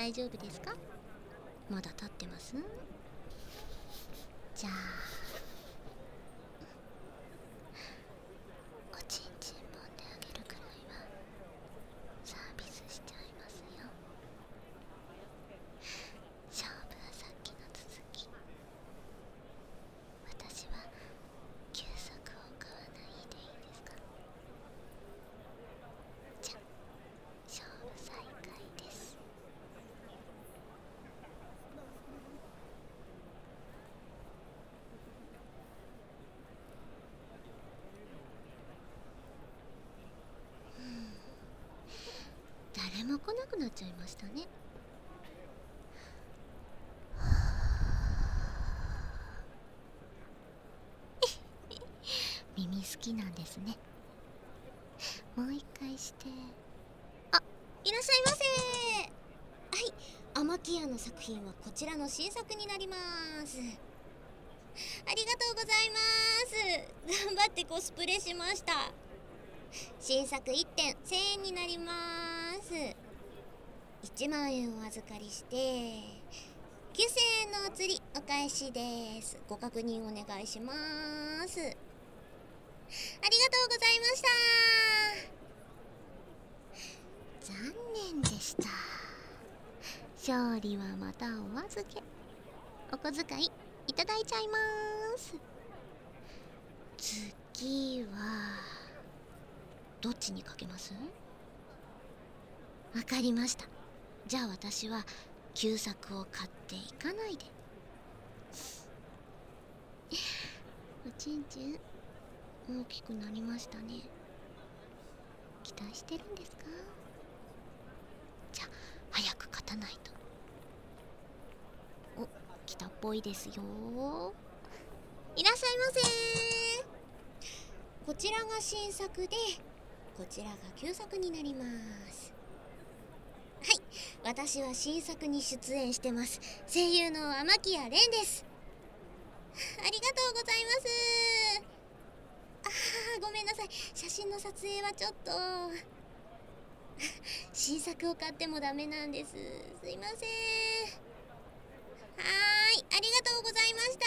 大丈夫ですか？まだ立ってます？じゃあおちんちん揉んであげるくらいはサービスしちゃいますよ。勝負はさっきの続き。私は休息を買わないでいいですか？じゃ勝負再開です。誰も来なくなっちゃいましたね。耳好きなんですね。もう一回して。あ、いらっしゃいませ。はい、アマキアの作品はこちらの新作になります。ありがとうございます。頑張ってコスプレしました。新作1点1000円になります。1万円をお預かりして9000円のお釣りお返しです。ご確認お願いします。ありがとうございました。残念でした。勝利はまたお預け。お小遣いいただいちゃいます。次はどっちにかけます？わかりました。じゃあ私は旧作を買っていかないで。おちんちん大きくなりましたね。期待してるんですか？じゃあ早く勝たないと。お、来たっぽいですよ。いらっしゃいませ。こちらが新作でこちらが旧作になります。はい、私は新作に出演してます。声優の天木谷蓮です。ありがとうございます。ごめんなさい、写真の撮影はちょっと新作を買ってもダメなんです。すいません。ありがとうございました。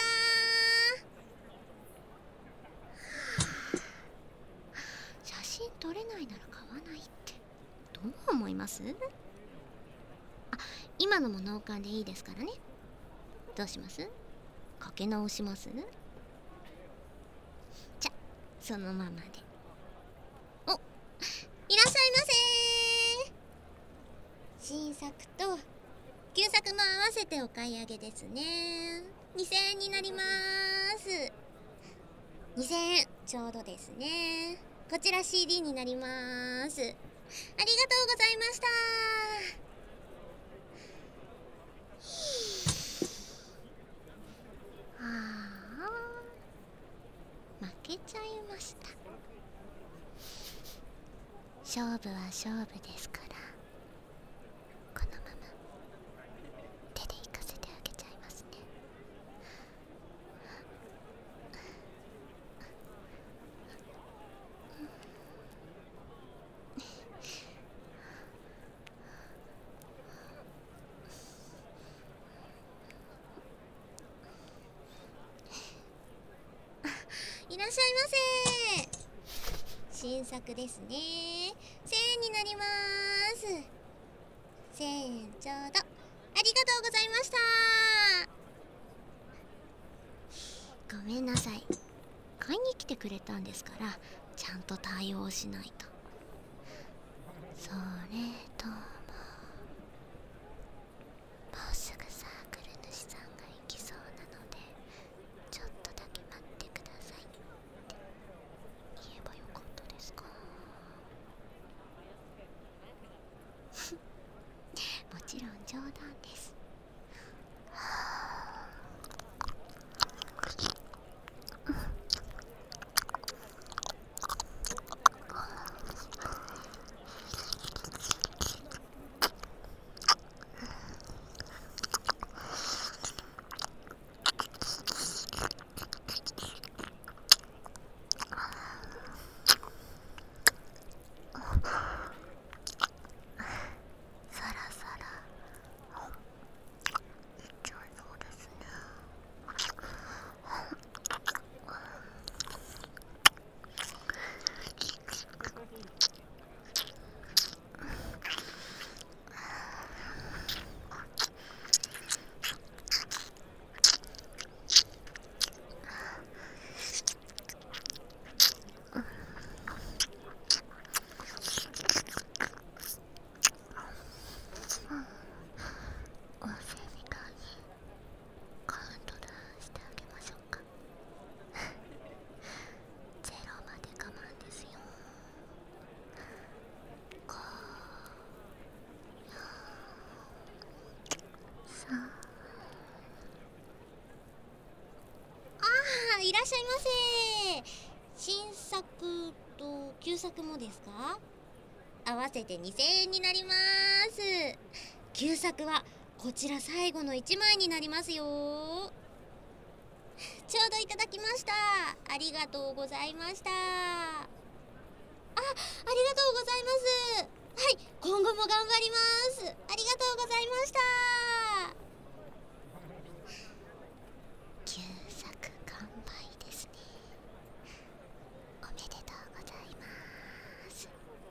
写真撮れないなら買わないってどう思います？今のも納棺でいいですからね。どうします？かけ直します？じゃそのままで。お、いらっしゃいませ。新作と旧作も合わせてお買い上げですね。2000円になります。2000円ちょうどですね。こちら CD になります。ありがとうございました。負けちゃいました。勝負は勝負ですから、このまま手で行かせてあげちゃいますね。いらっしゃいませ。新作ですね。1000円になります。1000円ちょうど。ありがとうございました。ごめんなさい。買いに来てくれたんですからちゃんと対応しないと。それともうすぐサークル主さんが行きそうなのでちょっとだけ待ってくださいって言えばよかったですか？もちろん冗談です。そろそろあ、いらっしゃいませ。新作と旧作もですか？合わせて2000円になります。旧作はこちら最後の1枚になりますよ。ちょうどいただきました。ありがとうございました。ありがとうございます。はい、今後も頑張ります。ありがとうございました。旧作完売ですね。おめでとうございます。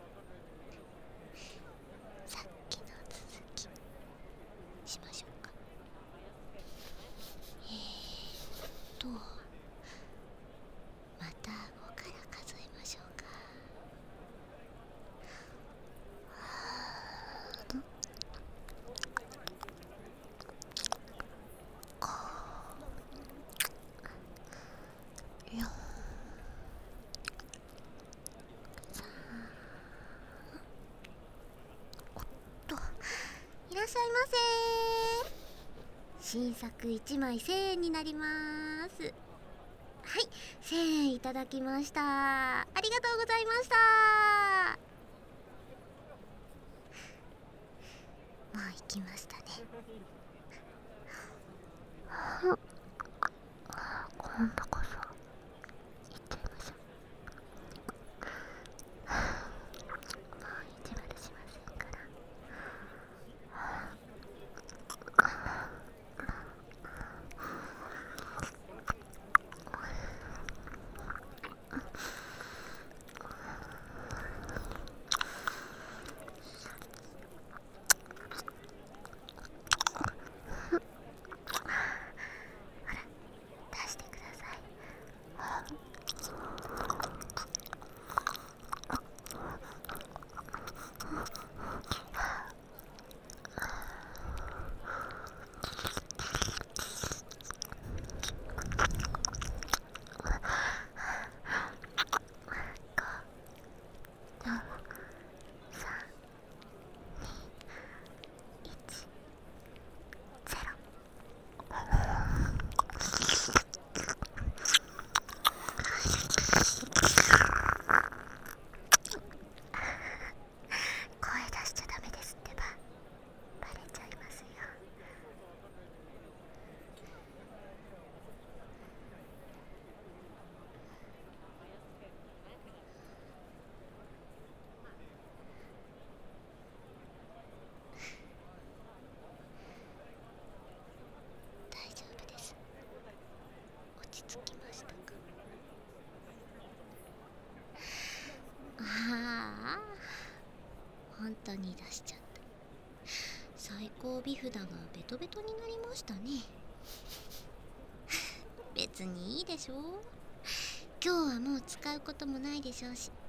さっきの続きしましょうか。また5から数えましょうか。いらっしゃいませ。新作1枚1000円になります。はい、1000円いただきました。ありがとうございました。もう行きましたね。今度こそ行っちゃいましょう。もう意地悪しませんから。出してください。声出しちゃダメですってば。バレちゃいますよ。大丈夫です。落ち着きましたか？ああ、本当に出しちゃった。最高美札がベトベトになりましたね。別にいいでしょ。今日はもう使うこともないでしょうし。